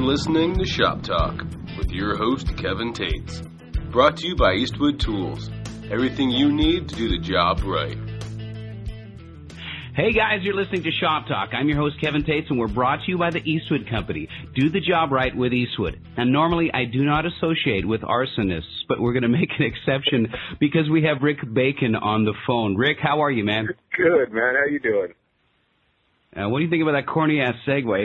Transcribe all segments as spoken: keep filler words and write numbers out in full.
listening to Shop Talk with your host, Kevin Tates. Brought to you by Eastwood Tools. Everything you need to do the job right. Hey guys, you're listening to Shop Talk. I'm your host, Kevin Tates, and we're brought to you by the Eastwood Company. Do the job right with Eastwood. And normally I do not associate with arsonists, but we're going to make an exception because we have Rick Bacon on the phone. Rick, how are you, man? Good, man. How you doing? Uh, what do you think about that corny-ass segue?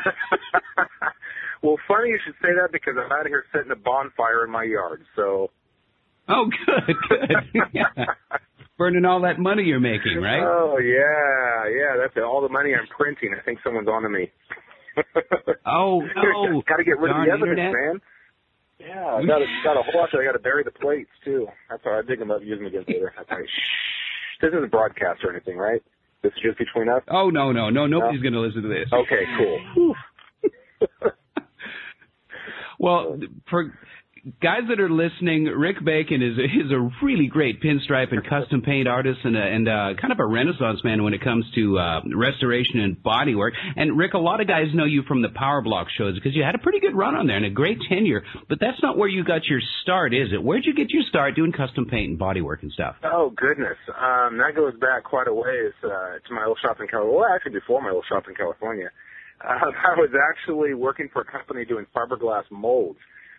Well, funny you should say that because I'm out here setting a bonfire in my yard, so... Oh, good, good. Yeah. Burning all that money you're making, right? Oh, yeah, yeah, that's it. All the money I'm printing. I think someone's on to me. Oh, no. Got to get rid Darn of the evidence, internet. man. Yeah, I got a, got a whole lot. I got to bury the plates, too. That's all right. I dig them up, use them again later. That's right. Shh. This isn't a broadcast or anything, right? This is just between us? Oh, no, no, no. Nobody's No? going to listen to this. Okay, cool. Well, for guys that are listening, Rick Bacon is is a really great pinstripe and custom paint artist and a, and a, kind of a renaissance man when it comes to uh, restoration and bodywork. And Rick, a lot of guys know you from the Power Block shows because you had a pretty good run on there and a great tenure. But that's not where you got your start, is it? Where'd you get your start doing custom paint and bodywork and stuff? Oh, goodness. Um, that goes back quite a ways uh, to my old shop in California. Well, actually, before my old shop in California. Uh, I was actually working for a company doing fiberglass molds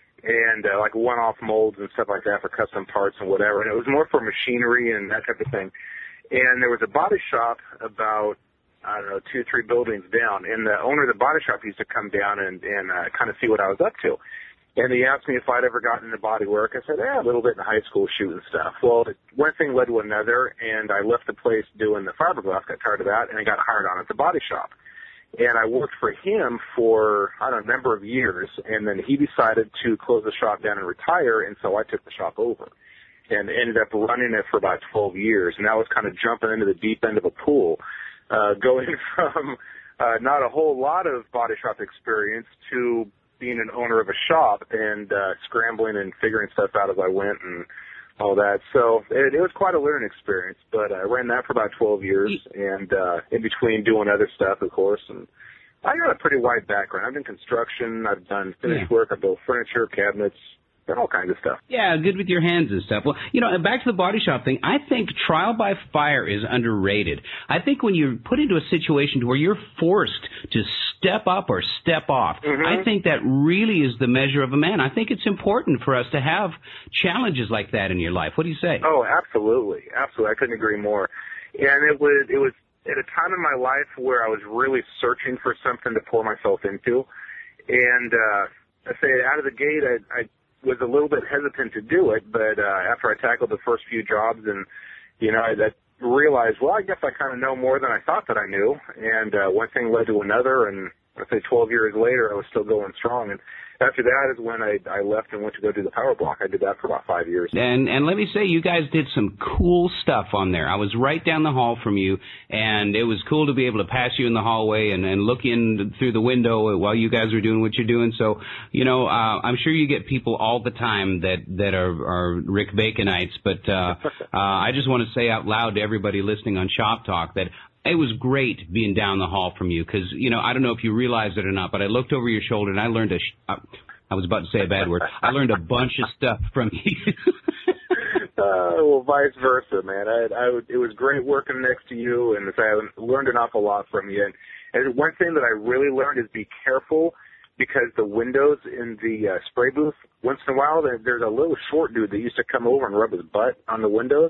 and uh, like one-off molds and stuff like that for custom parts and whatever. And it was more for machinery and that type of thing. And there was a body shop about, I don't know, two, three buildings down. And the owner of the body shop used to come down and, and uh, kind of see what I was up to. And he asked me if I'd ever gotten into body work. I said, yeah, a little bit in high school shooting stuff. Well, one thing led to another, and I left the place doing the fiberglass, got tired of that, and I got hired on at the body shop. And I worked for him for, I don't know, a number of years, and then he decided to close the shop down and retire, and so I took the shop over and ended up running it for about twelve years. And that was kind of jumping into the deep end of a pool, uh, going from uh, not a whole lot of body shop experience to being an owner of a shop and uh, scrambling and figuring stuff out as I went and all that. So it, it was quite a learning experience, but I ran that for about twelve years and uh, in between doing other stuff, of course. And I got a pretty wide background. I've done construction. I've done finished Yeah. work. I've built furniture, cabinets, and all kinds of stuff. Yeah, good with your hands and stuff. Well, you know, back to the body shop thing, I think trial by fire is underrated. I think when you're put into a situation where you're forced to step up or step off, Mm-hmm. I think that really is the measure of a man. I think it's important for us to have challenges like that in your life. What do you say? Oh, absolutely. Absolutely. I couldn't agree more. And it was, it was at a time in my life where I was really searching for something to pour myself into. And, uh, I say out of the gate, I, I was a little bit hesitant to do it, but uh, after I tackled the first few jobs and, you know, I, I realized, well, I guess I kind of know more than I thought that I knew. And uh, one thing led to another, and I say twelve years later, I was still going strong. And after that is when I, I left and went to go do the Power Block. I did that for about five years. And and let me say, you guys did some cool stuff on there. I was right down the hall from you, and it was cool to be able to pass you in the hallway and, and look in through the window while you guys were doing what you're doing. So, you know, uh, I'm sure you get people all the time that, that are, are Rick Baconites, but uh, uh, I just want to say out loud to everybody listening on Shop Talk that it was great being down the hall from you because, you know, I don't know if you realize it or not, but I looked over your shoulder and I learned a sh- uh, I was about to say a bad word. I learned a bunch of stuff from you. uh, well, vice versa, man. I, I, it was great working next to you, and I learned an awful lot from you. And, and one thing that I really learned is be careful because the windows in the uh, spray booth, once in a while, there, there's a little short dude that used to come over and rub his butt on the windows.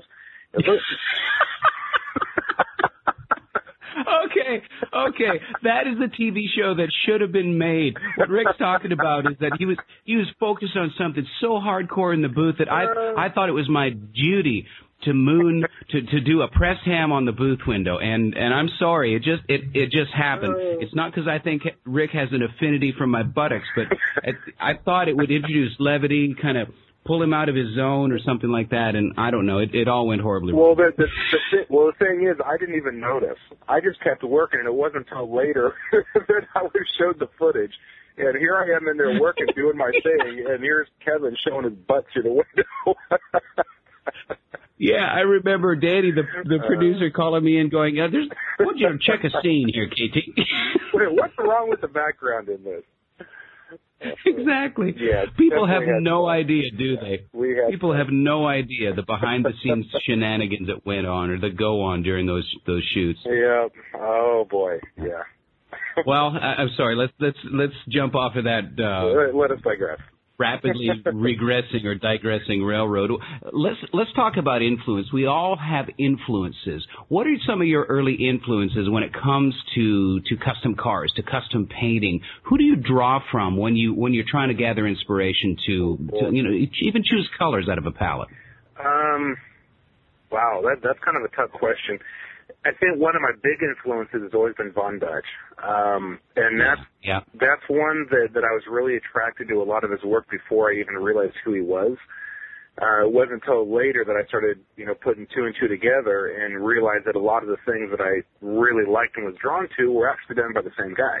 Okay, okay. That is the T V show that should have been made. What Rick's talking about is that he was he was focused on something so hardcore in the booth that I I thought it was my duty to moon to to do a pressed ham on the booth window, and and I'm sorry, it just it it just happened. It's not because I think Rick has an affinity for my buttocks, but it, I thought it would introduce levity, kind of pull him out of his zone or something like that, and I don't know. It, it all went horribly wrong. Well, the, the, the thing, well, the thing is, I didn't even notice. I just kept working, and it wasn't until later that I was showed the footage. And here I am in there working, doing my thing, and here's Kevin showing his butt through the window. Yeah, I remember Danny, the the producer, calling me in going, yeah, there's, why don't you check a scene here, K T? Wait, what's wrong with the background in this? Exactly. Yeah, people have had no fun. idea, do yeah, they? We had people fun. have no idea the behind-the-scenes shenanigans that went on or that go on during those those shoots. Yeah. Oh boy. Yeah. Well, I, I'm sorry. Let's let's let's jump off of that. Uh, let, let us digress. Rapidly regressing or digressing railroad. Let's let's talk about influence. We all have influences. What are some of your early influences when it comes to, to custom cars, to custom painting? Who do you draw from when you when you're trying to gather inspiration to, to you know even choose colors out of a palette? Um, wow, that that's kind of a tough question. I think one of my big influences has always been Von Dutch, um, and that's yeah. that's one that that I was really attracted to a lot of his work before I even realized who he was. Uh, it wasn't until later that I started, you know, putting two and two together and realized that a lot of the things that I really liked and was drawn to were actually done by the same guy.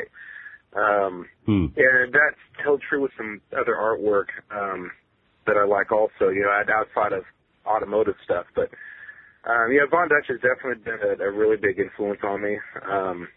Um, hmm. And that's held true with some other artwork um, that I like also, you know, outside of automotive stuff, but. Um, yeah, Von Dutch has definitely been a, a really big influence on me, um,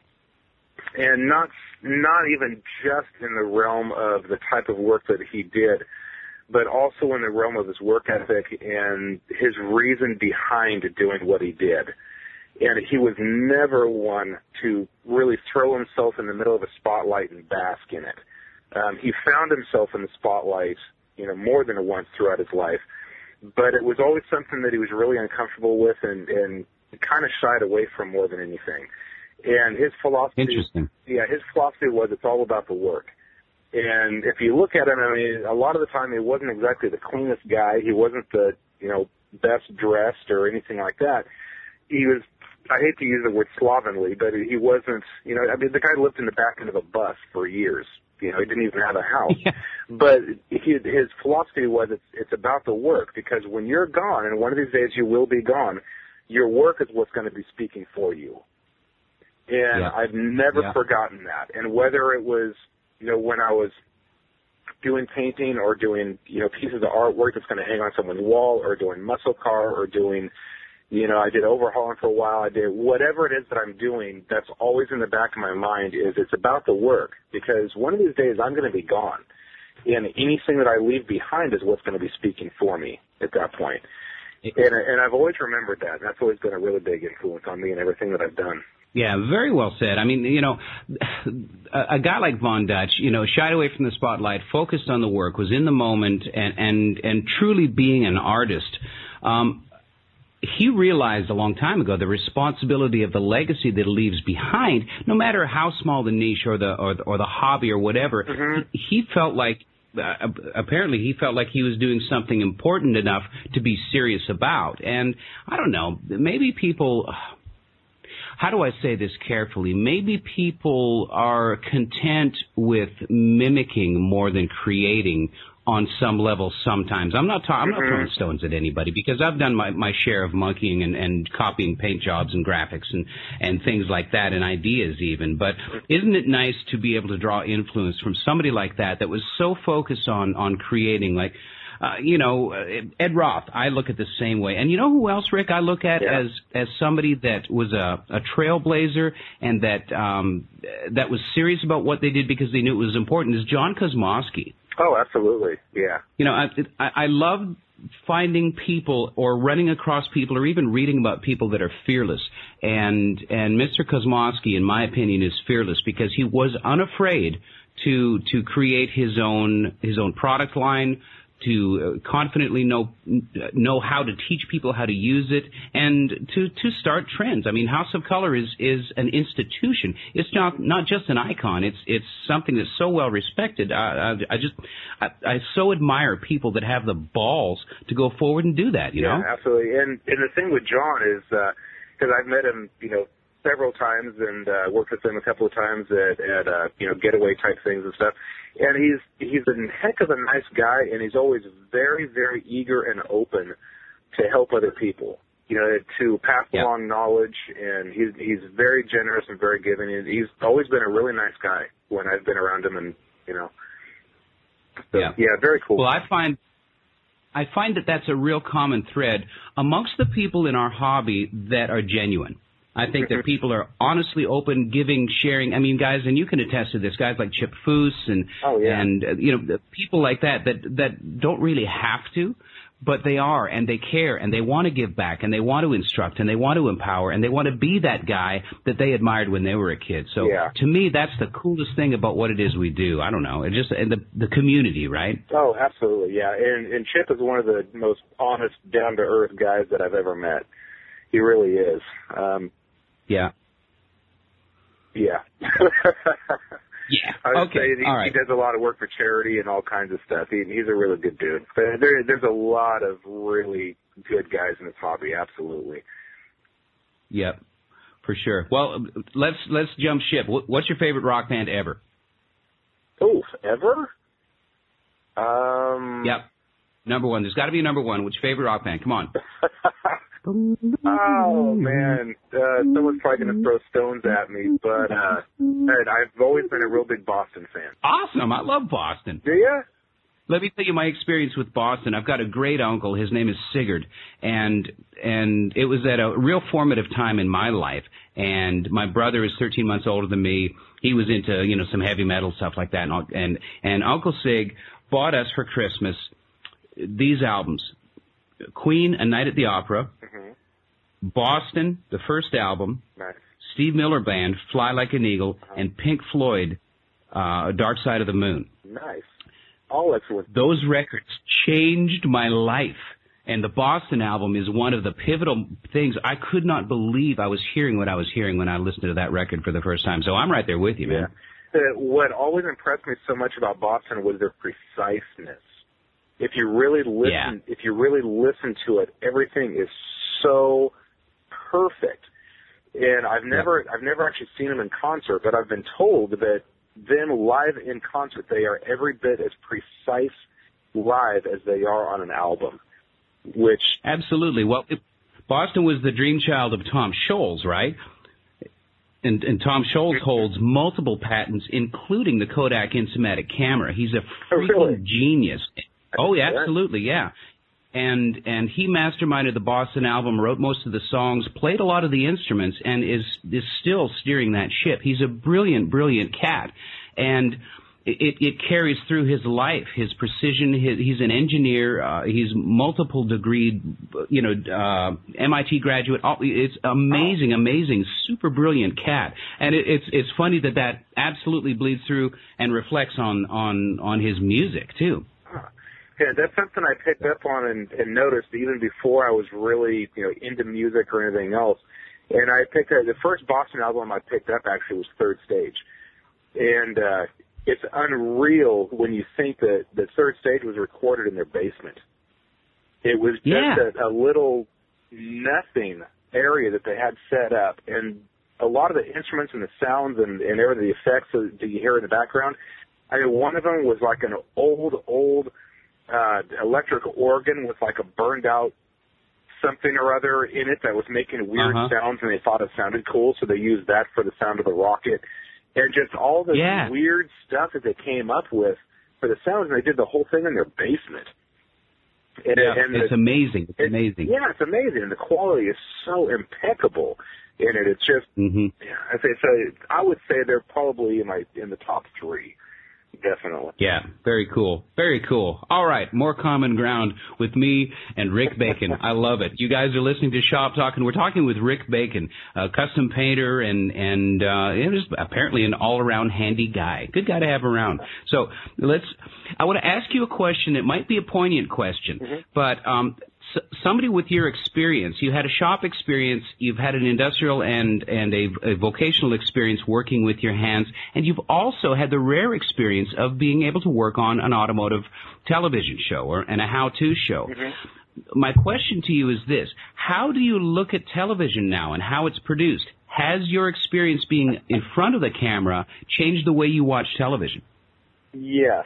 and not not even just in the realm of the type of work that he did, but also in the realm of his work ethic and his reason behind doing what he did. And he was never one to really throw himself in the middle of a spotlight and bask in it. Um, he found himself in the spotlight, you know, more than once throughout his life. But it was always something that he was really uncomfortable with and, and kind of shied away from more than anything. And his philosophy, Interesting. yeah, his philosophy was it's all about the work. And if you look at him, I mean, a lot of the time he wasn't exactly the cleanest guy. He wasn't the, you know, best dressed or anything like that. He was, I hate to use the word slovenly, but he wasn't, you know, I mean, the guy lived in the back end of a bus for years. You know, he didn't even have a house. Yeah. But he, his philosophy was it's, it's about the work, because when you're gone, and one of these days you will be gone, your work is what's going to be speaking for you. And yeah. I've never yeah. forgotten that. And whether it was, you know, when I was doing painting or doing, you know, pieces of artwork that's going to hang on someone's wall, or doing muscle car, or doing, you know, I did overhauling for a while. I did whatever it is that I'm doing. That's always in the back of my mind is it's about the work, because one of these days I'm going to be gone, and anything that I leave behind is what's going to be speaking for me at that point. And, and I've always remembered that. And that's always been a really big influence on me and everything that I've done. Yeah, very well said. I mean, you know, a, a guy like Von Dutch, you know, shied away from the spotlight, focused on the work, was in the moment, and and, and truly being an artist. Um, He realized a long time ago the responsibility of the legacy that he leaves behind, no matter how small the niche or the or the, or the hobby or whatever. Mm-hmm. He, he felt like, uh, apparently, he felt like he was doing something important enough to be serious about. And I don't know, maybe people. How do I say this carefully? Maybe people are content with mimicking more than creating on some level sometimes. I'm not ta- I'm not throwing stones at anybody, because I've done my, my share of monkeying and, and copying paint jobs and graphics and, and things like that, and ideas even. But isn't it nice to be able to draw influence from somebody like that that was so focused on, on creating, like, uh, you know, Ed Roth, I look at the same way. And you know who else, Rick, I look at yeah. as as somebody that was a, a trailblazer and that um, that was serious about what they did because they knew it was important, is John Kosmosky. Oh, absolutely, yeah. You know, I, I, I love finding people or running across people or even reading about people that are fearless. And and Mister Kosmosky, in my opinion, is fearless because he was unafraid to to create his own his own product line, to confidently know know how to teach people how to use it, and to to start trends. I mean, House of Color is is an institution. It's not not just an icon. It's it's something that's so well respected. I, I, I just I, I so admire people that have the balls to go forward and do that. You yeah, know, absolutely. And and the thing with John is because uh, I've met him, you know, several times and uh, worked with him a couple of times at, at uh, you know, getaway type things and stuff. And he's he's a heck of a nice guy, and he's always very, very eager and open to help other people, you know, to pass yeah. along knowledge. And he's he's very generous and very giving. And he's always been a really nice guy when I've been around him, and you know, so, yeah, yeah, very cool. Well, I find. I find that that's a real common thread amongst the people in our hobby that are genuine. I think that people are honestly open, giving, sharing. I mean, guys, and you can attest to this, guys like Chip Foose and, oh, yeah. and uh, you know, people like that, that that don't really have to, but they are, and they care, and they want to give back, and they want to instruct, and they want to empower, and they want to be that guy that they admired when they were a kid. So yeah. to me, that's the coolest thing about what it is we do. I don't know. It just and the the community, right? Oh, absolutely, yeah. And, and Chip is one of the most honest, down-to-earth guys that I've ever met. He really is. Um, yeah. Yeah. Yeah. I would okay. say he, all right. he does a lot of work for charity and all kinds of stuff. He, he's a really good dude. But there, there's a lot of really good guys in this hobby. Absolutely. Yep, for sure. Well, let's let's jump ship. What's your favorite rock band ever? Oh, ever? Um. Yep. Number one. There's got to be a number one. What's your favorite rock band? Come on. Oh, man. Uh, someone's probably going to throw stones at me, but uh, I've always been a real big Boston fan. Awesome. I love Boston. Do you? Let me tell you my experience with Boston. I've got a great uncle. His name is Sigurd, and and it was at a real formative time in my life. And my brother is thirteen months older than me. He was into, you know, some heavy metal stuff like that. And and, and Uncle Sig bought us for Christmas these albums. Queen, A Night at the Opera, mm-hmm. Boston, the first album, nice. Steve Miller Band, Fly Like an Eagle, uh-huh. and Pink Floyd, uh, Dark Side of the Moon. Nice. All excellent. Those records changed my life. And the Boston album is one of the pivotal things. I could not believe I was hearing what I was hearing when I listened to that record for the first time. So I'm right there with you, man. Yeah. Uh, what always impressed me so much about Boston was their preciseness. If you really listen, yeah. if you really listen to it, everything is so perfect. And I've never, yeah. I've never actually seen them in concert, but I've been told that them live in concert, they are every bit as precise live as they are on an album. Which absolutely. Well, it, Boston was the dream child of Tom Scholz, right? And, and Tom Scholz holds multiple patents, including the Kodak Instamatic camera. He's a freaking oh, really? genius. Oh, yeah, absolutely, yeah. And and he masterminded the Boston album, wrote most of the songs, played a lot of the instruments, and is is still steering that ship. He's a brilliant, brilliant cat, and it it carries through his life, his precision. His, he's an engineer. Uh, he's multiple degree, you know, uh, M I T graduate. It's amazing, amazing, super brilliant cat. And it, it's it's funny that that absolutely bleeds through and reflects on on on his music too. Yeah, that's something I picked up on and, and noticed even before I was really, you know, into music or anything else. And I picked up, the first Boston album I picked up actually was Third Stage. And uh, it's unreal when you think that, that Third Stage was recorded in their basement. It was just yeah. a, a little nothing area that they had set up. And a lot of the instruments and the sounds and, and everything, the effects that you hear in the background, I mean, one of them was like an old, old, Uh, electric organ with like a burned out something or other in it that was making weird uh-huh. sounds, and they thought it sounded cool, so they used that for the sound of the rocket. And just all the yeah. weird stuff that they came up with for the sounds, and they did the whole thing in their basement. And, yeah, and it's the, amazing. It's it, amazing. Yeah, it's amazing, and the quality is so impeccable in it. It's just, mm-hmm. yeah, I say, so I would say they're probably in my in the top three. Definitely. Yeah, very cool. Very cool. All right, more common ground with me and Rick Bacon. I love it. You guys are listening to Shop Talk, and we're talking with Rick Bacon, a custom painter and and uh, just apparently an all-around handy guy. Good guy to have around. So let's. I want to ask you a question. It might be a poignant question, mm-hmm. but um, s- somebody with your experience, you had a shop experience, you've had an industrial and and a, a vocational experience working with your hands, and you've also had the rare experience of being able to work on an automotive television show or and a how-to show. Mm-hmm. My question to you is this: how do you look at television now and how it's produced? Has your experience being in front of the camera changed the way you watch television? Yes.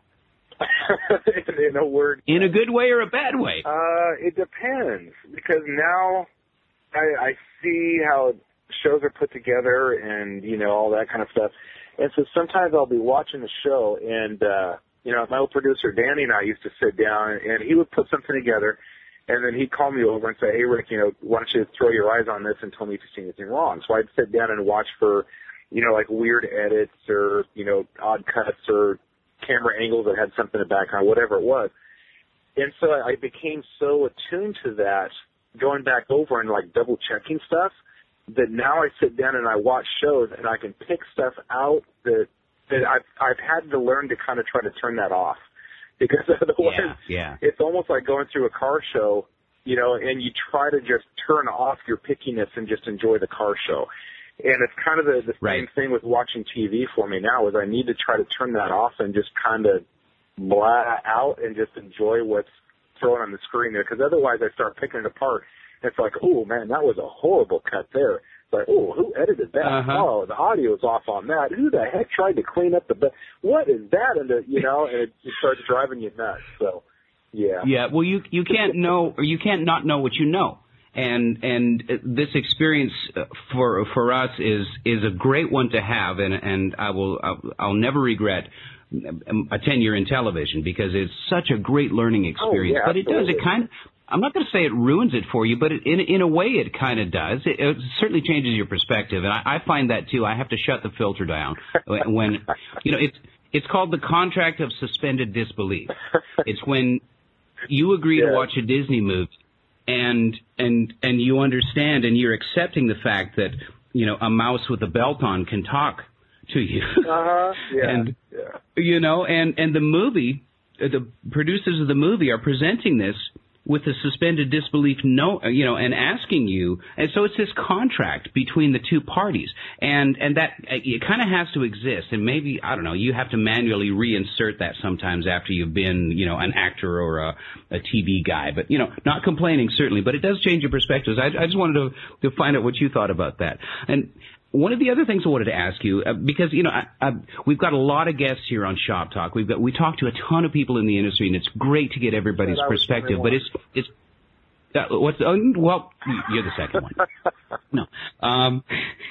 in a word. In a good way or a bad way? Uh, it depends, because now I, I see how shows are put together and, you know, all that kind of stuff. And so sometimes I'll be watching the show and, uh, you know, my old producer Danny and I used to sit down and he would put something together And then he'd call me over and say, hey, Rick, you know, why don't you throw your eyes on this and tell me if you see anything wrong? So I'd sit down and watch for, you know, like weird edits or, you know, odd cuts or camera angles that had something in the background, whatever it was. And so I became so attuned to that, going back over and like double checking stuff, that now I sit down and I watch shows and I can pick stuff out that that I've I've had to learn to kind of try to turn that off, because otherwise yeah, yeah. it's almost like going through a car show, you know, and you try to just turn off your pickiness and just enjoy the car show. And it's kind of the, the right. same thing with watching T V for me now, is I need to try to turn that off and just kind of blah out and just enjoy what's thrown on the screen there, because otherwise I start picking it apart. It's like, oh, man, that was a horrible cut there. It's like, oh, who edited that? Uh-huh. Oh, the audio's off on that. Who the heck tried to clean up the ba- what is that? And the, you know, and it, it starts driving you nuts. So, yeah. Yeah, well, you you can't know, or you can't not know what you know. And and this experience for for us is is a great one to have, and and I will I'll, I'll never regret a tenure in television, because it's such a great learning experience. Oh, yeah, but it does, it kind of, I'm not going to say it ruins it for you, but it, in in a way it kind of does. It, it certainly changes your perspective, and I, I find that too. I have to shut the filter down when, you know, it's it's called the contract of suspended disbelief. It's when you agree yeah. to watch a Disney movie, and and and you understand, and you're accepting the fact that, you know, a mouse with a belt on can talk to you. Uh-huh. Yeah. and yeah. you know, and and the movie, the producers of the movie are presenting this with a suspended disbelief, no, you know, and asking you, and so it's this contract between the two parties, and and that it kind of has to exist, and maybe, I don't know, you have to manually reinsert that sometimes after you've been, you know, an actor or a, a T V guy, but, you know, not complaining certainly, but it does change your perspectives. I, I just wanted to to find out what you thought about that. And one of the other things I wanted to ask you, uh, because, you know, I, I, we've got a lot of guests here on Shop Talk. We've got we talk to a ton of people in the industry, and it's great to get everybody's yeah, perspective. But it's it's uh, what's uh, well, you're the second one. No, um,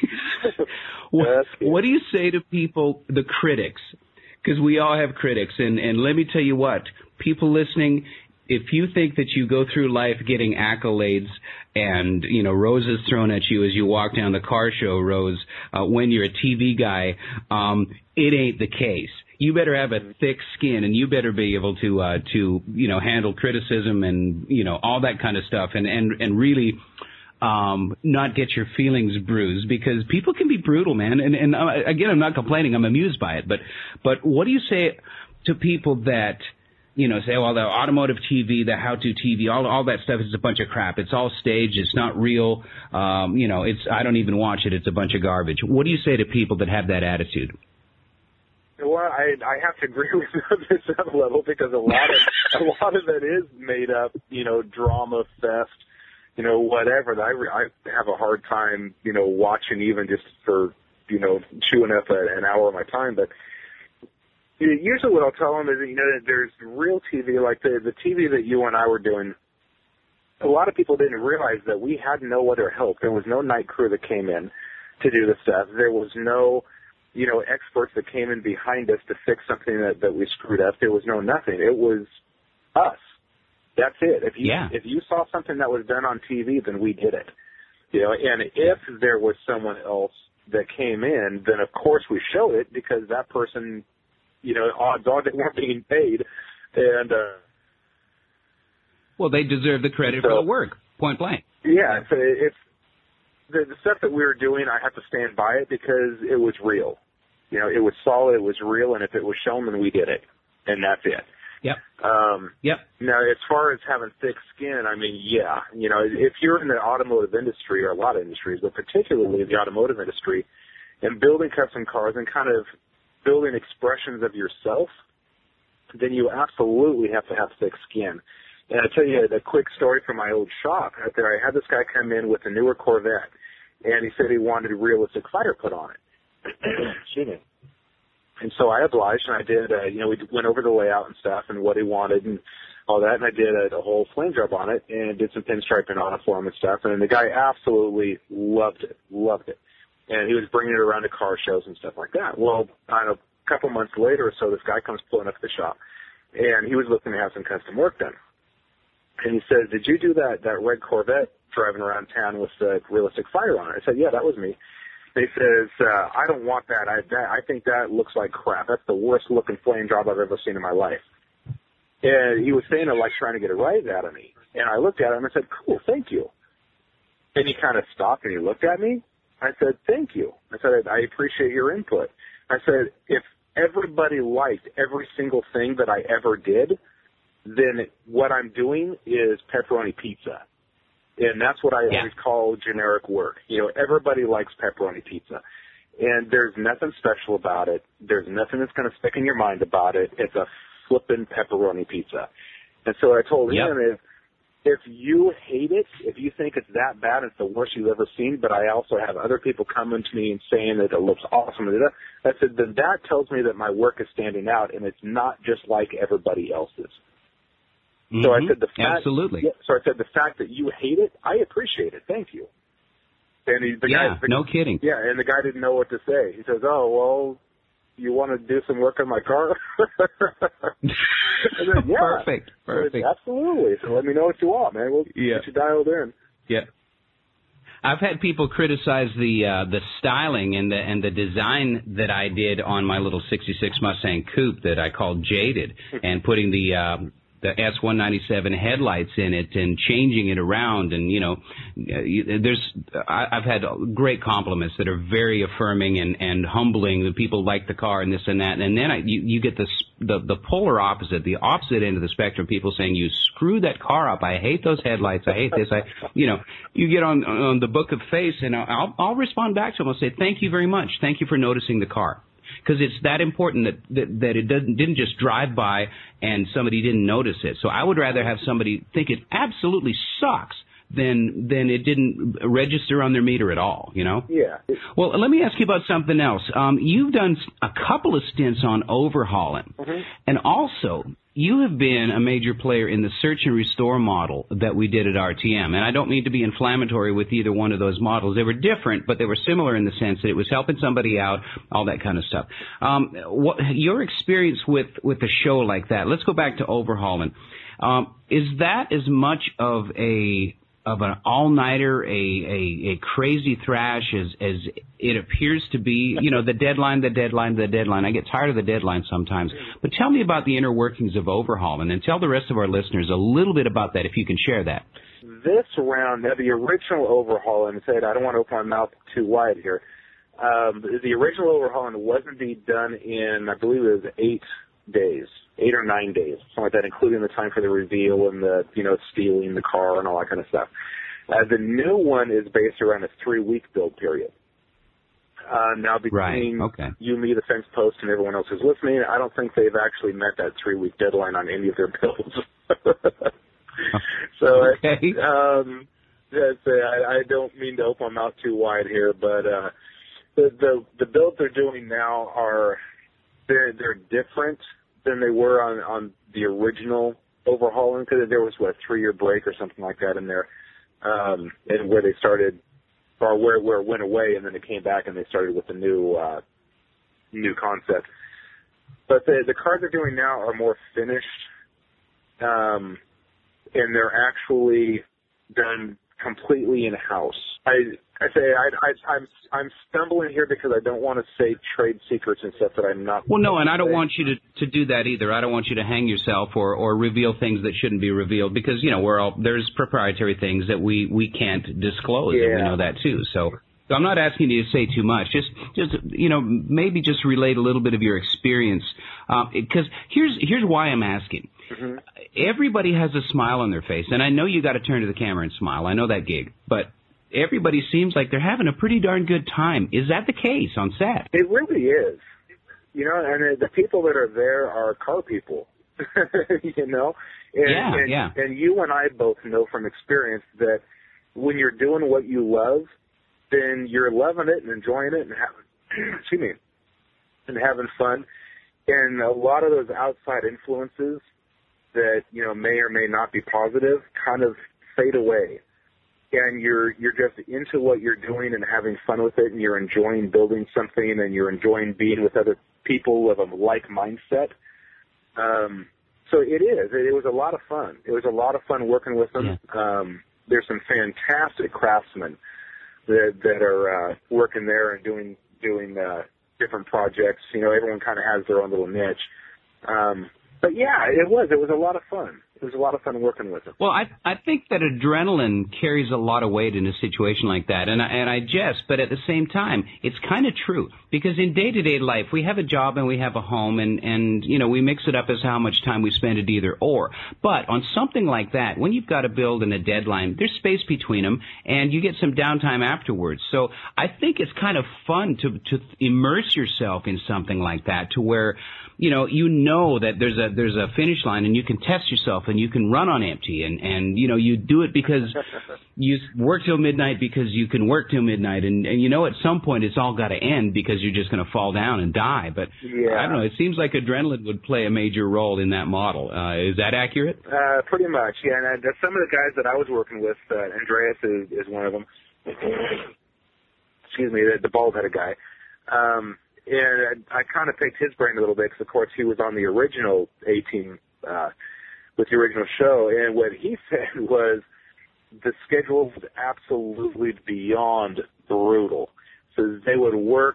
what, what do you say to people, the critics? Because we all have critics, and and let me tell you what, people listening, if you think that you go through life getting accolades and, you know, roses thrown at you as you walk down the car show, Rose, uh, when you're a T V guy, um, it ain't the case. You better have a thick skin, and you better be able to, uh, to, you know, handle criticism and, you know, all that kind of stuff, and, and, and really um, not get your feelings bruised, because people can be brutal, man. And, and uh, again, I'm not complaining. I'm amused by it. But, but what do you say to people that, you know, say, well, the automotive T V, the how-to T V, all all that stuff is a bunch of crap. It's all staged. It's not real. Um, you know, it's I don't even watch it. It's a bunch of garbage. What do you say to people that have that attitude? Well, I I have to agree with you on this level, because a lot of a lot of it is made up, you know, drama fest, you know, whatever. I I have a hard time, you know, watching, even just for, you know, chewing up a, an hour of my time, but. Usually what I'll tell them is, you know, that there's real T V, like the the T V that you and I were doing. A lot of people didn't realize that we had no other help. There was no night crew that came in to do the stuff. There was no, you know, experts that came in behind us to fix something that, that we screwed up. There was no nothing. It was us. That's it. If you yeah. if you saw something that was done on T V, then we did it. You know, and if there was someone else that came in, then of course we showed it, because that person, you know, odds are they weren't being paid, and uh, well, they deserve the credit so, for the work, point blank. Yeah, so it's the, the stuff that we were doing. I have to stand by it, because it was real. You know, it was solid, it was real, and if it was shown, then we did it, and that's it. Yep. Um, yep. Now, as far as having thick skin, I mean, yeah, you know, if you're in the automotive industry, or a lot of industries, but particularly the automotive industry, and building custom cars and kind of building expressions of yourself, then you absolutely have to have thick skin. And I'll tell you a quick story from my old shop out there. I had this guy come in with a newer Corvette, and he said he wanted a realistic fire put on it. Excuse me. And so I obliged, and I did, uh, you know, we went over the layout and stuff and what he wanted and all that, and I did a, a whole flame job on it and did some pinstriping on it for him and stuff, and the guy absolutely loved it, loved it. And he was bringing it around to car shows and stuff like that. Well, I don't know, a couple months later or so, this guy comes pulling up to the shop, and he was looking to have some custom work done. And he said, did you do that, that red Corvette driving around town with the realistic fire on it? I said, yeah, that was me. He says, uh, I don't want that. I, that. I think that looks like crap. That's the worst looking flame job I've ever seen in my life. And he was saying it like trying to get a rise out of me. And I looked at him and said, cool, thank you. And he kind of stopped and he looked at me. I said, thank you. I said, I appreciate your input. I said, if everybody liked every single thing that I ever did, then what I'm doing is pepperoni pizza. And that's what I yeah. always call generic work. You know, everybody likes pepperoni pizza. And there's nothing special about it. There's nothing that's going to stick in your mind about it. It's a flippin' pepperoni pizza. And so I told yep. him, if, if you hate it, if you think it's that bad, it's the worst you've ever seen, but I also have other people coming to me and saying that it looks awesome, I said, then that tells me that my work is standing out and it's not just like everybody else's. Mm-hmm. So I said the fact, absolutely. Yeah, so I said the fact that you hate it, I appreciate it. Thank you. And he, the yeah, guy, the, no kidding. Yeah, and the guy didn't know what to say. He says, "Oh, well, you want to do some work on my car?" said, yeah. Perfect, perfect. Said, absolutely. So let me know what you want, man. We'll yeah. get you dialed in. Yeah. I've had people criticize the uh, the styling and the and the design that I did on my little sixty-six Mustang Coupe that I called Jaded, and putting the uh, the S one ninety-seven headlights in it and changing it around, and you know, there's I, I've had great compliments that are very affirming and and humbling. The people like the car and this and that, and then I, you you get this the the polar opposite, the opposite end of the spectrum. People saying you screwed that car up. I hate those headlights. I hate this. I you know you get on on the book of face, and I'll I'll respond back to them. I'll say thank you very much. Thank you for noticing the car. Because it's that important that, that, that it doesn't, didn't just drive by and somebody didn't notice it. So I would rather have somebody think it absolutely sucks than than it didn't register on their meter at all, you know? Yeah. Well, let me ask you about something else. Um, you've done a couple of stints on overhauling. Mm-hmm. And also, you have been a major player in the search and restore model that we did at R T M. And I don't mean to be inflammatory with either one of those models. They were different, but they were similar in the sense that it was helping somebody out, all that kind of stuff. Um, what, your experience with, with a show like that, let's go back to overhauling. Um, is that as much of a of an all-nighter, a, a, a crazy thrash as, as it appears to be? You know, the deadline, the deadline, the deadline. I get tired of the deadline sometimes. But tell me about the inner workings of overhauling, and tell the rest of our listeners a little bit about that, if you can share that. This round, now the original overhauling, I said I don't want to open my mouth too wide here. Um, the original overhauling was indeed done in, I believe it was eight days. Eight or nine days, something like that, including the time for the reveal and the, you know, stealing the car and all that kind of stuff. Uh, the new one is based around a three-week build period. Uh, now, between right. okay. you, me, the fence post, and everyone else who's listening, I don't think they've actually met that three-week deadline on any of their builds. so, okay. um, that's, uh, I, I don't mean to open my mouth too wide here, but uh, the, the the builds they're doing now are they're they're different than they were on, on the original overhauling, because there was, what, a three-year break or something like that in there, um, and where they started, or where, where it went away, and then it came back and they started with the new uh, new concept. But the, the cars they're doing now are more finished, um, and they're actually done completely in-house. I I say I, I, I'm I'm stumbling here because I don't want to say trade secrets and stuff that I'm not. Well, no, and I don't want you to, to do that either. I don't want you to hang yourself or, or reveal things that shouldn't be revealed, because, you know, we're all, there's proprietary things that we, we can't disclose, yeah. and we know that too. So, so I'm not asking you to say too much. Just just you know, maybe just relate a little bit of your experience, because um, here's here's why I'm asking. Mm-hmm. Everybody has a smile on their face, and I know you got to turn to the camera and smile. I know that gig, but everybody seems like they're having a pretty darn good time. Is that the case on set? It really is. You know, and the people that are there are car people, you know? And, yeah, and, yeah. And you and I both know from experience that when you're doing what you love, then you're loving it and enjoying it and having, excuse me, and having fun. And a lot of those outside influences that, you know, may or may not be positive kind of fade away. And you're you're just into what you're doing and having fun with it, and you're enjoying building something, and you're enjoying being with other people of a like mindset. Um, So it is. It, it was a lot of fun. It was a lot of fun working with them. Yeah. Um, there's some fantastic craftsmen that that are uh, working there and doing doing uh, different projects. You know, everyone kind of has their own little niche. Um, but yeah, it was. It was a lot of fun. It was a lot of fun working with them. Well, I I think that adrenaline carries a lot of weight in a situation like that, and I, and I jest, but at the same time, it's kind of true, because in day-to-day life, we have a job and we have a home, and, and, you know, we mix it up as how much time we spend at either or. But on something like that, when you've got to build in a deadline, there's space between them, and you get some downtime afterwards. So I think it's kind of fun to, to immerse yourself in something like that, to where, you know, you know that there's a there's a finish line, and you can test yourself, and you can run on empty, and, and you know, you do it because you work till midnight because you can work till midnight, and, and you know at some point it's all got to end because you're just going to fall down and die. But yeah. I don't know, it seems like adrenaline would play a major role in that model. Uh, is that accurate? Uh, pretty much, yeah. And uh, some of the guys that I was working with, uh, Andreas is, is one of them. Excuse me, the, the bald-headed guy. Um, And I, I kind of picked his brain a little bit because, of course, he was on the original A-Team uh, with the original show. And what he said was the schedule was absolutely beyond brutal. So they would work,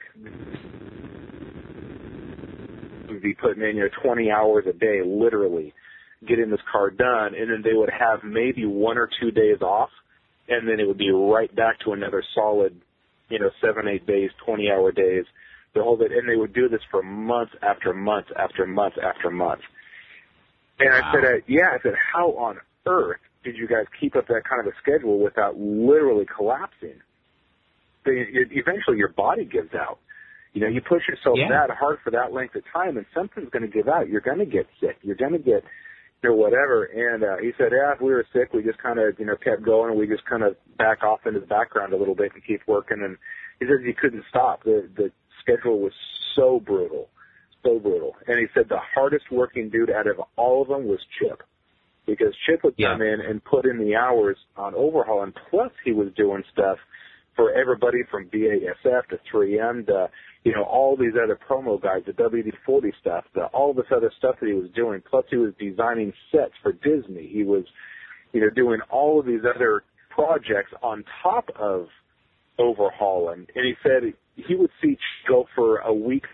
would be putting in, you know, twenty hours a day, literally, getting this car done. And then they would have maybe one or two days off, and then it would be right back to another solid, you know, seven, eight days, twenty-hour days. The whole bit, and they would do this for months after months after months after months. And wow. I said, uh, yeah, I said, how on earth did you guys keep up that kind of a schedule without literally collapsing? So you, you, eventually your body gives out. You know, you push yourself yeah. that hard for that length of time, and something's going to give out. You're going to get sick. You're going to get, you know, whatever. And uh, he said, yeah, if we were sick, we just kind of, you know, kept going, and we just kind of back off into the background a little bit and keep working. And he said you couldn't stop. The the schedule was so brutal, so brutal. And he said the hardest working dude out of all of them was Chip, because Chip would come yeah. in and put in the hours on overhaul, and plus he was doing stuff for everybody from B A S F to three M to, you know, all these other promo guys, the W D forty stuff, the, all this other stuff that he was doing. Plus he was designing sets for Disney. He was, you know, doing all of these other projects on top of overhauling. And he said he would see go for a week.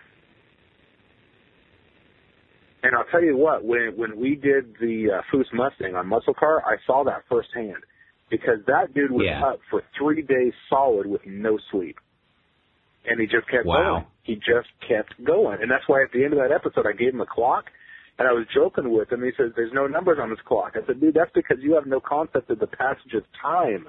And I'll tell you what, when when we did the uh, Foose Mustang on Muscle Car, I saw that firsthand, because that dude was yeah. up for three days solid with no sleep. And he just kept wow. going. He just kept going. And that's why at the end of that episode, I gave him a clock, and I was joking with him. He says, there's no numbers on this clock. I said, dude, that's because you have no concept of the passage of time.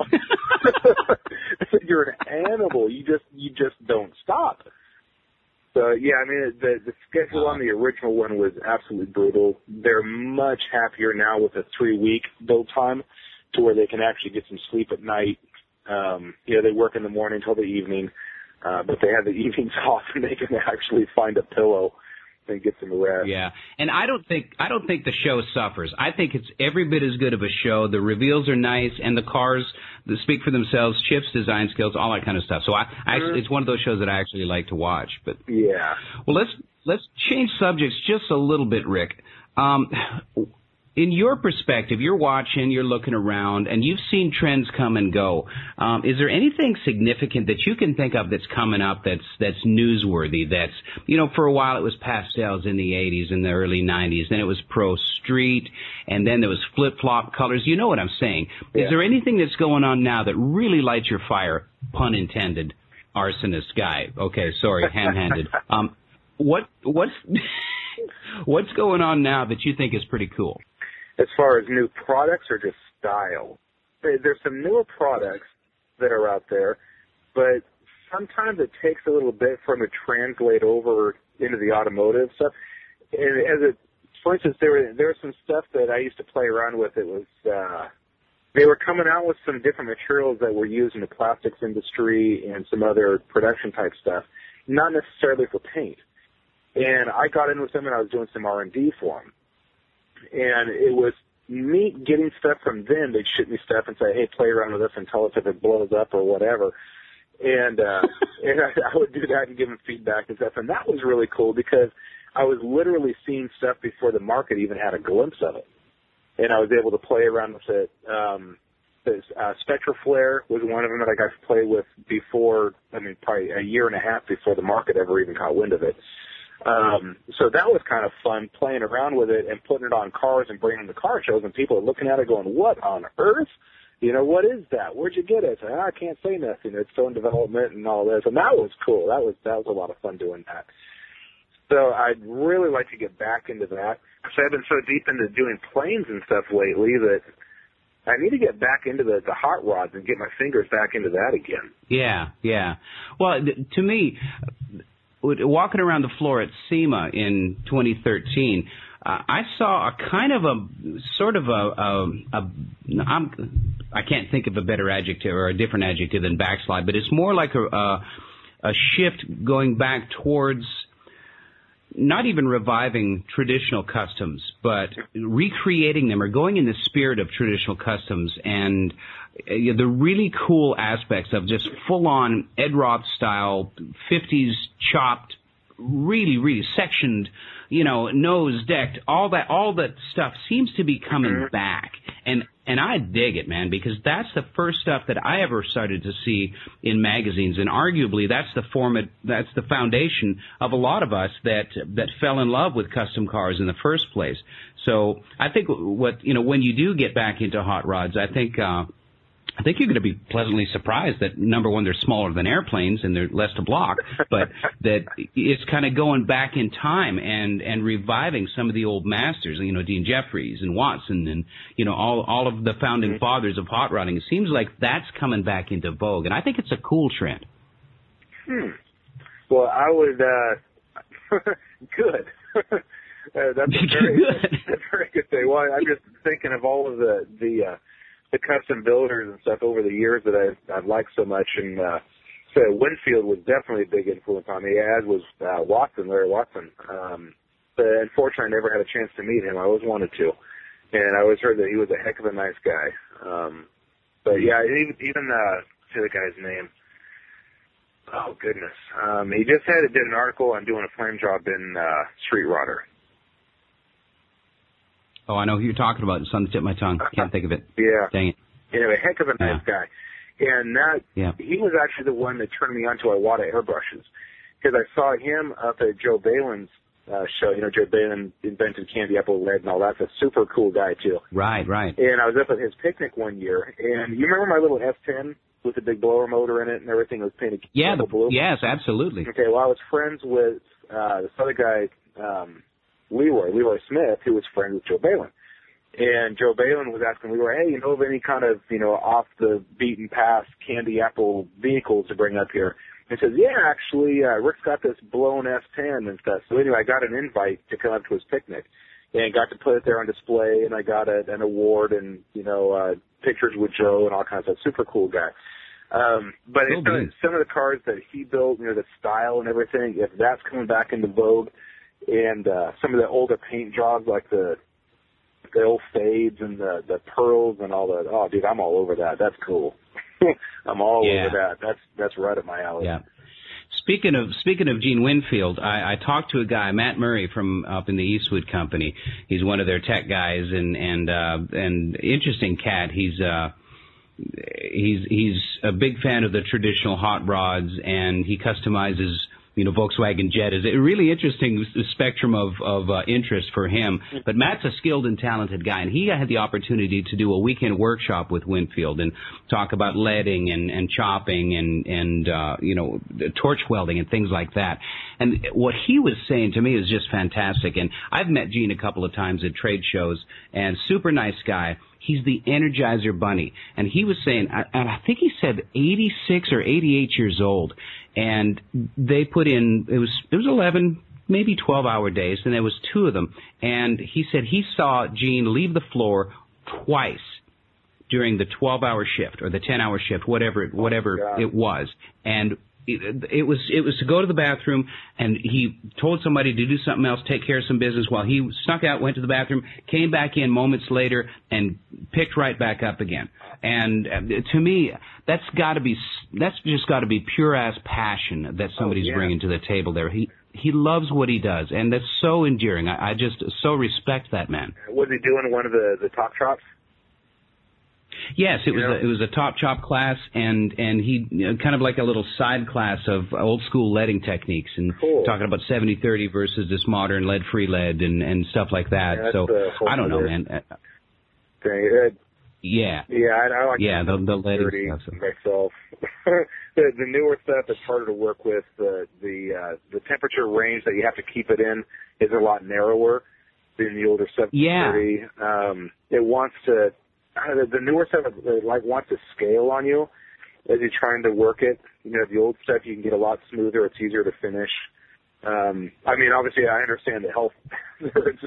I said, you're an animal. You just you just don't stop. So, yeah, I mean, the, the schedule on the original one was absolutely brutal. They're much happier now with a three-week build time, to where they can actually get some sleep at night. Um, you know, they work in the morning till the evening, uh, but they have the evenings off, and they can actually find a pillow and get some rest. Yeah, and I don't think I don't think the show suffers. I think it's every bit as good of a show. The reveals are nice, and the cars that speak for themselves. Chip's design skills, all that kind of stuff. So I, I mm-hmm. it's one of those shows that I actually like to watch. But yeah, well, let's let's change subjects just a little bit, Rick. Um, in your perspective, you're watching, you're looking around, and you've seen trends come and go. Um, is there anything significant that you can think of that's coming up that's that's newsworthy? That's, you know, for a while it was pastels in the eighties and the early nineties, then it was pro street, and then there was flip-flop colors. You know what I'm saying. Yeah. Is there anything that's going on now that really lights your fire, pun intended, arsonist guy? Okay, sorry, ham-handed. Um, what what's what's going on now that you think is pretty cool? As far as new products or just style? There's some newer products that are out there, but sometimes it takes a little bit for them to translate over into the automotive stuff. And as it, for instance, there were there was some stuff that I used to play around with. It was uh, they were coming out with some different materials that were used in the plastics industry and some other production type stuff, not necessarily for paint. And I got in with them, and I was doing some R and D for them. And it was neat getting stuff from them. They'd shoot me stuff and say, hey, play around with this and tell us if it blows up or whatever. And uh, and I, I would do that and give them feedback and stuff. And that was really cool, because I was literally seeing stuff before the market even had a glimpse of it. And I was able to play around with it. Um, uh, Spectraflare was one of them that I got to play with before, I mean, probably a year and a half before the market ever even caught wind of it. Um, so that was kind of fun, playing around with it and putting it on cars and bringing it to car shows, and people are looking at it going, what on earth? You know, what is that? Where'd you get it? I, said, oh, I can't say nothing. It's still in development and all this. And that was cool. That was that was a lot of fun doing that. So I'd really like to get back into that. Because I've been so deep into doing planes and stuff lately that I need to get back into the, the hot rods and get my fingers back into that again. Yeah, yeah. Well, to me, walking around the floor at SEMA in twenty thirteen, uh, I saw a kind of a sort of a, a, a I'm, I can't think of a better adjective or a different adjective than backslide, but it's more like a, a, a shift going back towards not even reviving traditional customs, but recreating them or going in the spirit of traditional customs and uh, the really cool aspects of just full-on Ed Roth style, fifties chopped, really, really sectioned, you know, nose decked, all that, all that stuff seems to be coming back. And, and I dig it, man, because that's the first stuff that I ever started to see in magazines. And arguably that's the format, that's the foundation of a lot of us that, that fell in love with custom cars in the first place. So I think what, you know, when you do get back into hot rods, I think, uh, I think you're going to be pleasantly surprised that, number one, they're smaller than airplanes and they're less to block, but that it's kind of going back in time and, and reviving some of the old masters, you know, Dean Jeffries and Watson and, you know, all, all of the founding mm-hmm. fathers of hot rodding. It seems like that's coming back into vogue, and I think it's a cool trend. Hmm. Well, I would, uh, good. uh, that's a very, that's a very good thing. Well, I'm just thinking of all of the, the, uh, the custom builders and stuff over the years that I've, I've liked so much, and uh, so Winfield was definitely a big influence on me, as was uh, Watson, Larry Watson. Um, but unfortunately, I never had a chance to meet him. I always wanted to, and I always heard that he was a heck of a nice guy. Um, but yeah, even, even uh, say the guy's name. Oh goodness, um, he just had did an article on doing a flame job in uh, Street Rodder. Oh, I know who you're talking about. It's on the tip of my tongue. Can't think of it. Yeah. Dang it. Anyway, heck of a nice yeah. guy. And that, yeah. he was actually the one that turned me on to Iwata airbrushes. Because I saw him up at Joe Balin's uh, show. You know, Joe Balin invented Candy Apple Red and all that. That's a super cool guy, too. Right, right. And I was up at his picnic one year. And you remember my little F ten with the big blower motor in it and everything? It was painted yeah, the, blue? Yes, absolutely. Okay, well, I was friends with uh, this other guy, um, Leroy, Leroy Smith, who was friends with Joe Balin. And Joe Balin was asking Leroy, hey, you know of any kind of, you know, off the beaten path candy apple vehicles to bring up here? And he says, yeah, actually, uh, Rick's got this blown F ten and stuff. So anyway, I got an invite to come up to his picnic and got to put it there on display, and I got a, an award and, you know, uh, pictures with Joe and all kinds of stuff. Super cool guy. Um, but oh, it's, some of the cars that he built, you know, the style and everything, if that's coming back into vogue, and uh, some of the older paint jobs like the the old fades and the, the pearls and all that. Oh, dude, I'm all over that. That's cool. I'm all yeah. over that. That's that's right up my alley. Yeah. Speaking of speaking of Gene Winfield, I, I talked to a guy, Matt Murray from up in the Eastwood Company. He's one of their tech guys, and and uh, and interesting cat. He's uh, he's he's a big fan of the traditional hot rods, and he customizes, you know, Volkswagen Jet is a really interesting spectrum of, of uh, interest for him. But Matt's a skilled and talented guy, and he had the opportunity to do a weekend workshop with Winfield and talk about leading and, and chopping and, and uh, you know, torch welding and things like that. And what he was saying to me is just fantastic. And I've met Gene a couple of times at trade shows, and super nice guy. He's the Energizer Bunny. And he was saying, and I think he said eighty-six or eighty-eight years old. And they put in, it was it was eleven, maybe twelve-hour days, and there was two of them. And he said he saw Gene leave the floor twice during the twelve-hour shift or the ten-hour shift, whatever it, whatever oh, it was. And it, it was it was to go to the bathroom, and he told somebody to do something else, take care of some business, while he snuck out, went to the bathroom, came back in moments later, and picked right back up again. And uh, to me, that's got to be that's just got to be pure ass passion that somebody's oh, yeah. bringing to the table there. He he loves what he does, and that's so endearing. I, I just so respect that man. Was he doing one of the the top chops? Yes, it you was know? a, it was a top chop class, and and he you know, kind of like a little side class of old school leading techniques, and cool. talking about seventy thirty versus this modern lead free lead and and stuff like that. Yeah, so I don't know, man. Okay. Yeah. Yeah, I, I like yeah the the leading stuff. So. Myself, the, the newer stuff is harder to work with. The the uh, the temperature range that you have to keep it in is a lot narrower than the older seventy thirty. Yeah. Um, it wants to. The, the newer stuff, it, like, wants to scale on you as you're trying to work it. You know, the old stuff, you can get a lot smoother. It's easier to finish. Um, I mean, obviously, I understand the health hazards.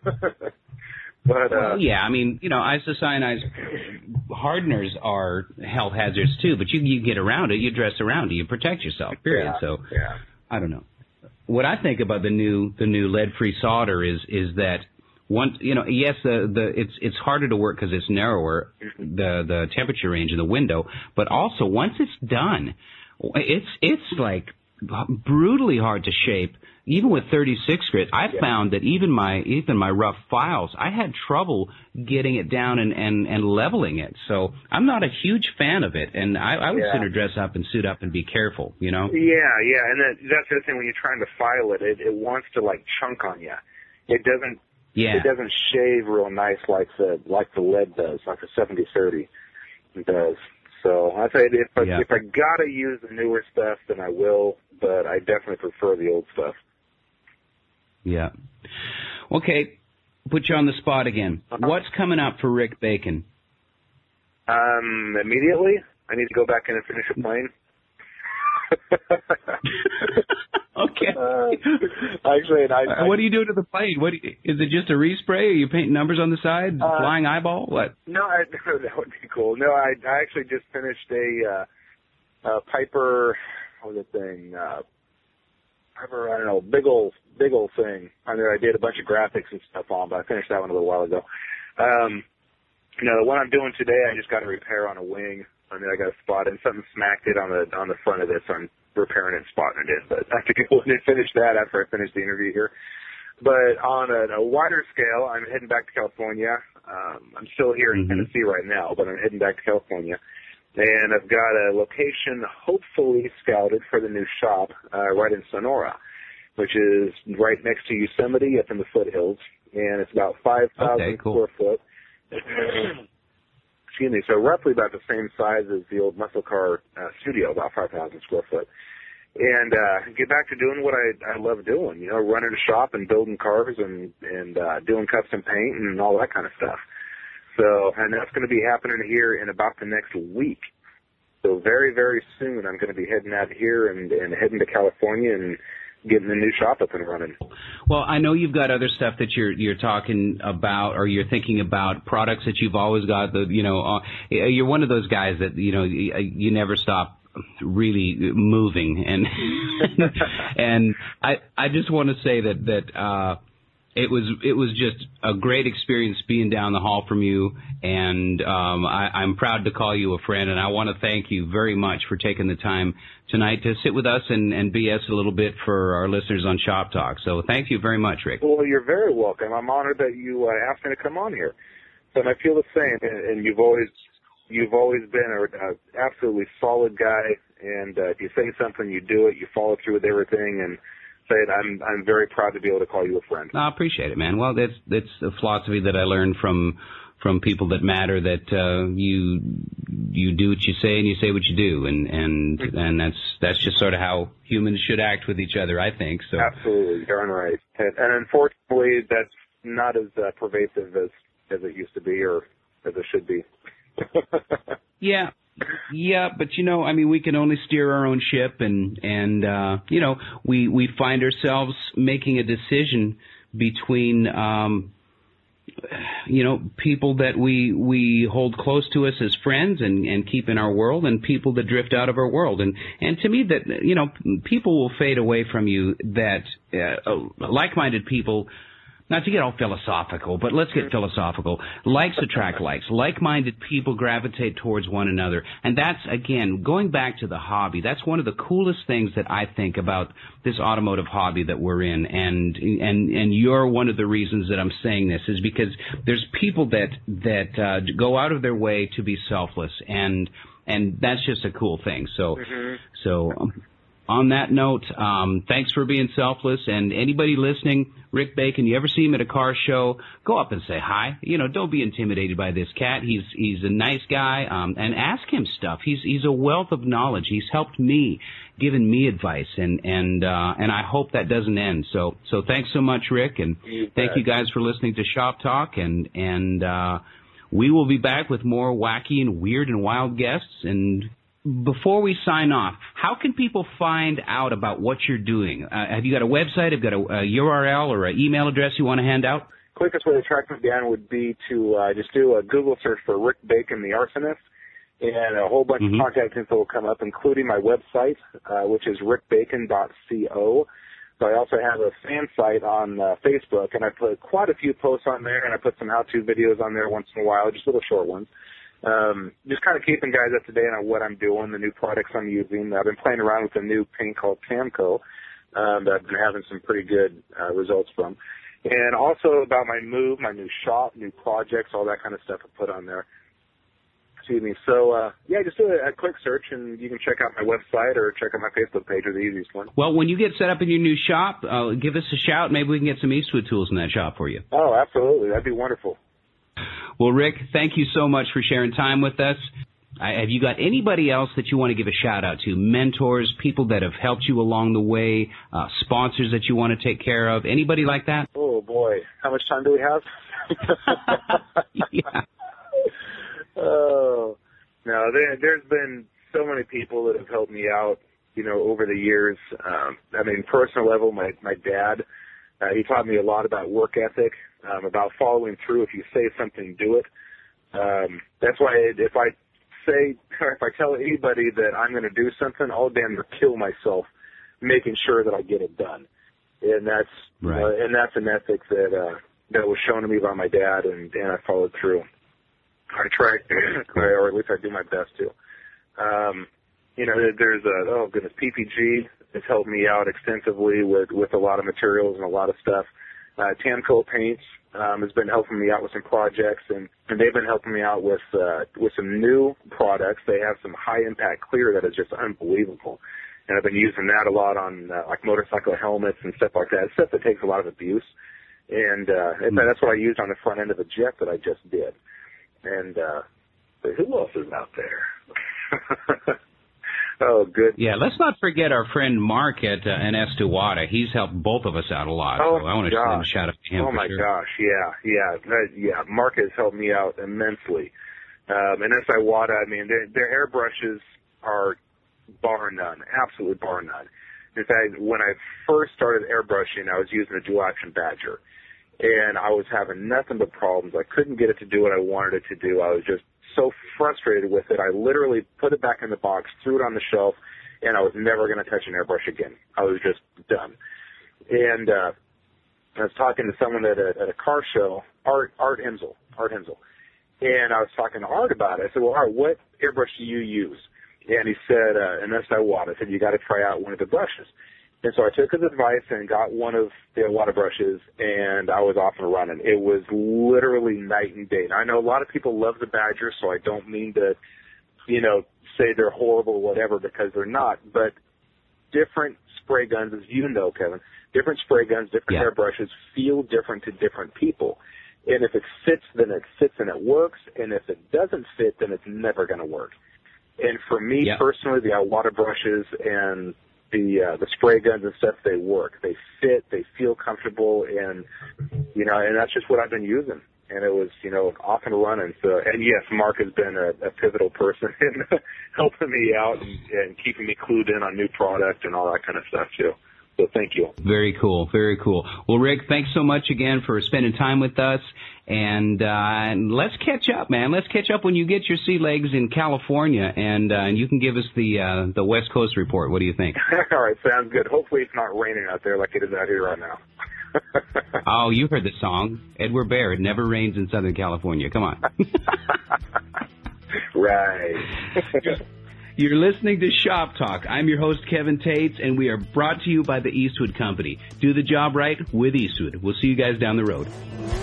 but, uh, well, yeah, I mean, you know, isocyanized hardeners are health hazards, too. But you, you get around it. You dress around it. You protect yourself, period. Yeah, so, yeah. I don't know. What I think about the new the new lead-free solder is is that Once, you know, yes, the, the it's it's harder to work because it's narrower, the the temperature range in the window. But also, once it's done, it's it's like brutally hard to shape. Even with thirty-six grit, I yeah. found that even my even my rough files, I had trouble getting it down and, and, and leveling it. So I'm not a huge fan of it, and I, I would yeah. sooner dress up and suit up and be careful, you know. Yeah, yeah, and that, that's the other thing when you're trying to file it, it, it wants to like chunk on you. It doesn't. Yeah. It doesn't shave real nice like the like the lead does, like the seventy thirty does. So I say if I, yeah. if I gotta use the newer stuff, then I will. But I definitely prefer the old stuff. Yeah. Okay. Put you on the spot again. Uh-huh. What's coming up for Rick Bacon? Um, immediately. I need to go back in and finish a plane. Okay. Uh, actually, and I, I, what are you doing to the plane? What you, is it? Just a respray? Are you painting numbers on the side? Uh, flying eyeball? What? No, I, that would be cool. No, I, I actually just finished a, uh, a Piper. What was the thing? Uh, Piper. I don't know. Big old, big old thing. I mean, I did a bunch of graphics and stuff on, but I finished that one a little while ago. Um, you know, the one I'm doing today, I just got a repair on a wing. I mean, I got a spot and something smacked it on the on the front of it, so I'm repairing it and spotting it in. But I have to go in and finish that after I finish the interview here. But on a, a wider scale, I'm heading back to California. Um, I'm still here in mm-hmm. Tennessee right now, but I'm heading back to California. And I've got a location hopefully scouted for the new shop uh, right in Sonora, which is right next to Yosemite up in the foothills. And it's about five thousand okay, cool. square foot. Excuse me, so roughly about the same size as the old muscle car uh, studio, about five thousand square foot. And uh, get back to doing what I, I love doing, you know, running a shop and building cars and, and uh, doing custom paint and all that kind of stuff. So, and that's going to be happening here in about the next week. So very, very soon I'm going to be heading out here and, and heading to California and getting the new shop up and running. Well, I know you've got other stuff that you're you're talking about, or you're thinking about products that you've always got. The you know, uh, you're one of those guys that you know you, you never stop really moving, and and I I just want to say that that. Uh, It was it was just a great experience being down the hall from you, and um, I, I'm proud to call you a friend, and I want to thank you very much for taking the time tonight to sit with us and, and B S a little bit for our listeners on Shop Talk. So thank you very much, Rick. Well, you're very welcome. I'm honored that you uh, asked me to come on here, and I feel the same. And, and you've always you've always been an absolutely solid guy, and uh, if you say something, you do it. You follow through with everything, and I'm I'm very proud to be able to call you a friend. I appreciate it, man. Well, that's that's a philosophy that I learned from from people that matter. That uh, you you do what you say and you say what you do, and and and that's that's just sort of how humans should act with each other, I think. So absolutely, darn right. And, and unfortunately, that's not as uh, pervasive as as it used to be, or as it should be. Yeah. Yeah, but you know, I mean, we can only steer our own ship, and and uh, you know, we we find ourselves making a decision between um, you know, people that we we hold close to us as friends and, and keep in our world, and people that drift out of our world. And, and to me, that, you know, people will fade away from you that uh, like-minded people. Not to get all philosophical, but let's get philosophical. Likes attract likes. Like-minded people gravitate towards one another. And that's, again, going back to the hobby, that's one of the coolest things that I think about this automotive hobby that we're in. And and and you're one of the reasons that I'm saying this, is because there's people that, that uh, go out of their way to be selfless. And and that's just a cool thing. So, mm-hmm. so um, on that note, um, thanks for being selfless. And anybody listening, Rick Bacon, you ever see him at a car show, go up and say hi. You know, don't be intimidated by this cat. He's he's a nice guy, um, and ask him stuff. He's he's a wealth of knowledge. He's helped me, given me advice, and and uh, and I hope that doesn't end. So so thanks so much, Rick, and you thank you guys for listening to Shop Talk, and and uh, we will be back with more wacky and weird and wild guests. And before we sign off, how can people find out about what you're doing? Uh, have you got a website? Have you got a, a U R L or an email address you want to hand out? Quickest way to track me down would be to uh, just do a Google search for Rick Bacon, the Arsonist, and a whole bunch mm-hmm. of contact info will come up, including my website, uh, which is rick bacon dot co. So I also have a fan site on uh, Facebook, and I put quite a few posts on there, and I put some how-to videos on there once in a while, just little short ones. Um, just kind of keeping guys up to date on what I'm doing, the new products I'm using. I've been playing around with a new paint called Tamco um, that I've been having some pretty good uh, results from. And also about my move, my new shop, new projects, all that kind of stuff I put on there. Excuse me. So, uh, yeah, just do a, a quick search, and you can check out my website or check out my Facebook page, or the easiest one. Well, when you get set up in your new shop, uh, give us a shout. Maybe we can get some Eastwood tools in that shop for you. Oh, absolutely. That'd be wonderful. Well, Rick, thank you so much for sharing time with us. I, have you got anybody else that you want to give a shout-out to? Mentors, people that have helped you along the way, uh, sponsors that you want to take care of, anybody like that? Oh, boy. How much time do we have? yeah. Oh, no, there, there's been so many people that have helped me out, you know, over the years. Um, I mean, personal level, my, my dad, uh, he taught me a lot about work ethic. Um, about following through. If you say something, do it. Um, that's why if I say, or if I tell anybody that I'm going to do something, I'll damn near kill myself making sure that I get it done. And that's right. uh, and that's an ethic that uh, that was shown to me by my dad, and, and I followed through. I try, or at least I do my best to. Um, you know, there's a oh goodness, P P G has helped me out extensively with with a lot of materials and a lot of stuff. Uh, Tamco Paints um, has been helping me out with some projects, and, and they've been helping me out with uh, with some new products. They have some high-impact clear that is just unbelievable, and I've been using that a lot on uh, like motorcycle helmets and stuff like that, stuff that takes a lot of abuse, and, uh, and that's what I used on the front end of the jet that I just did. And uh, but who else is out there? Oh, good. Yeah, let's not forget our friend Mark at uh, N S Tuwada. He's helped both of us out a lot. Oh, so I want to send a shout out to him. Oh, my sure. gosh, yeah, yeah, that, yeah. Mark has helped me out immensely. Um, and N S Tuwada, I mean, their, their airbrushes are bar none, absolute bar none. In fact, when I first started airbrushing, I was using a dual-action Badger, and I was having nothing but problems. I couldn't get it to do what I wanted it to do. I was just so frustrated with it, I literally put it back in the box, threw it on the shelf, and I was never going to touch an airbrush again. I was just done. And uh, I was talking to someone at a, at a car show, Art Art Hensel, Art Hensel, and I was talking to Art about it. I said, well, Art, what airbrush do you use? And he said, uh, and that's Iwata. I said, you got to try out one of the brushes. And so I took his advice and got one of the Iwata brushes, and I was off and running. It was literally night and day. Now, I know a lot of people love the Badger, so I don't mean to, you know, say they're horrible or whatever, because they're not. But different spray guns, as you know, Kevin, different spray guns, different yeah. airbrushes feel different to different people. And if it fits, then it fits and it works. And if it doesn't fit, then it's never going to work. And for me yeah. personally, the Iwata brushes and the uh, the spray guns and stuff, they work. They fit. They feel comfortable, and you know, and that's just what I've been using. And it was, you know, off and running. So, and yes, Mark has been a, a pivotal person in helping me out and, and keeping me clued in on new product and all that kind of stuff too. So thank you. Very cool, very cool. Well, Rick, thanks so much again for spending time with us. And, uh, and let's catch up, man. Let's catch up when you get your sea legs in California, and uh, and you can give us the uh, the West Coast report. What do you think? All right, sounds good. Hopefully it's not raining out there like it is out here right now. Oh, you heard the song. Edward Bear, It Never Rains in Southern California. Come on. Right. You're listening to Shop Talk. I'm your host, Kevin Tates, and we are brought to you by the Eastwood Company. Do the job right with Eastwood. We'll see you guys down the road.